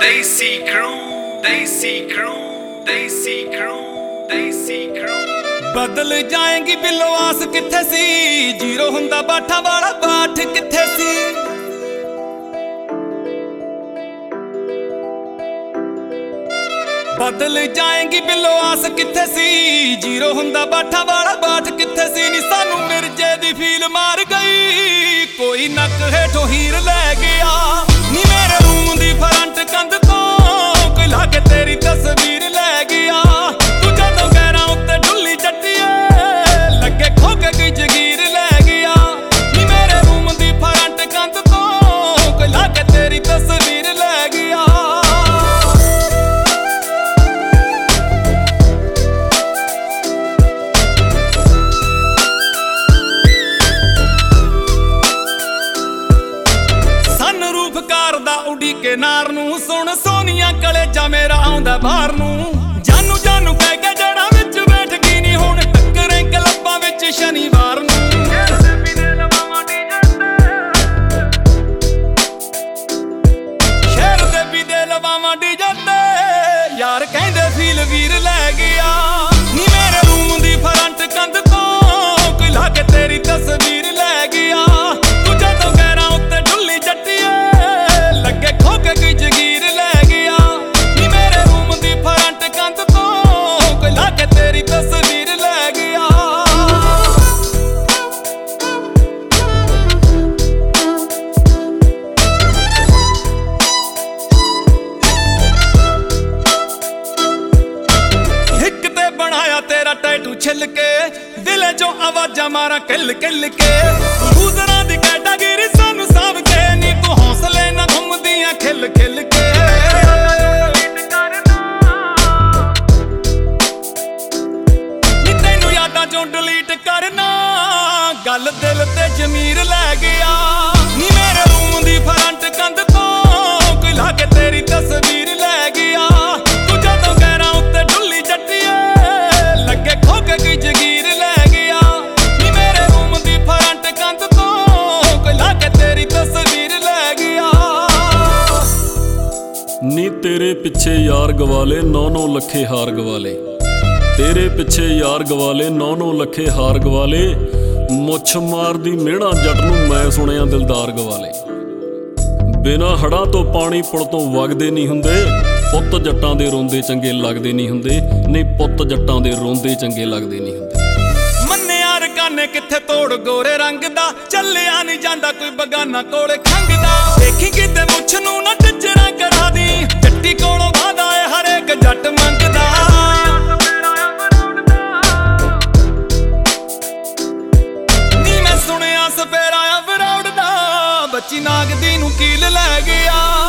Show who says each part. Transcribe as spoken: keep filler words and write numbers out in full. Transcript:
Speaker 1: Desi Crew, Desi Crew, Desi Crew, Desi Crew।
Speaker 2: बदल जाएंगी below आस किथे सी, जीरो हुंदा बाठा वाला बाट किथे सी। बदल जाएंगी बिलो आस किथे सी, जीरो हुंदा बाठा वाला बाट किथे सी। नी सानू मिर्जे दी फील मार गई, कोई नक हेठों हीर लै गया। नी मेरे रूम दी फ्रंट कंध तो कोई लाके तेरी तस्वीर लै गया। तू जदों गैरां उत्ते ढुल्ली जट्टिए लगे खो के कोई जगीर लै गया। नी मेरे रूम दी फ्रंट कंध तो कोई लाके तेरी तस्वीर लै गया। उड़ी के नार नू सुन सोनिया कलेजा मेरा आउंदा बाहर नू। जानू जानू कह के जड़ा विच बैठ गई नी हुण टक्करें क्लबां विच शनिवार नू। शहर दे भी दे लवावां डीजे ते यार कहंदे फील वीर लै गया। नी मेरे रूम दी फ्रंट कंध तो कोई लाके तेरी तस्वीर लै गया। तू जदों गैरां उत्ते ढुल्ली जट्टिए लगे खो के कोई जगीर लै गया। नी मेरे रूम दी फ्रंट कंध तो कोई लाके तेरी तस्वीर लै गया। हिक ते बनाया तेरा टैटू छिल के, दिले चों आवाजां मारा किल किल के। लूजरां दी कैटागिरी सानू साभ के, नी तू हौसले ना घुमदियां खिल खिल के। नी तैनू यादां चों डिलीट करना, गल दिल ते जमीर लै गया। नी मेरे रूम दी फ्रंट कंध तो कोई लाके तेरी तस्वीर लै गया। तू जदों गैरां उत्ते ढुल्ली जट्टिए लगे खो के कोई जगीर लै गया। नी मेरे रूम दी फ्रंट कंध तो कोई लाके तेरी तस्वीर लै गया।
Speaker 3: नी तेरे पिछे यार गवाले नौ नौ लखे हार गवाले। तेरे पिछे यार गवाले नौ नौ लखे हार गवाले। मुछ मारदी मेहणा जट नूं मैं सुणिया दिलदार गवाले। बिना हड़ां तो पानी पुल तो वगदे नहीं हुंदे, पुੱਤ जट्टां दे रोंदे चंगे लगदे नहीं हुंदे। नहीं पुੱਤ जट्टां दे रोंदे चंगे लगदे नहीं हुंदे।
Speaker 2: मन्ने यार काने किथे तोड़ गोरे रंग दा, चलिया नहीं जांदा कोई बगाना कोले खंगदा। देखी किते मुछ नूं ना टचरा करा दी, जट्टी कोलों वादा है हर एक जट मंगदा। नी मैं सुनिया सपेरा आ वरौड़ दा, बच्ची नागदी नूं कील लै गया।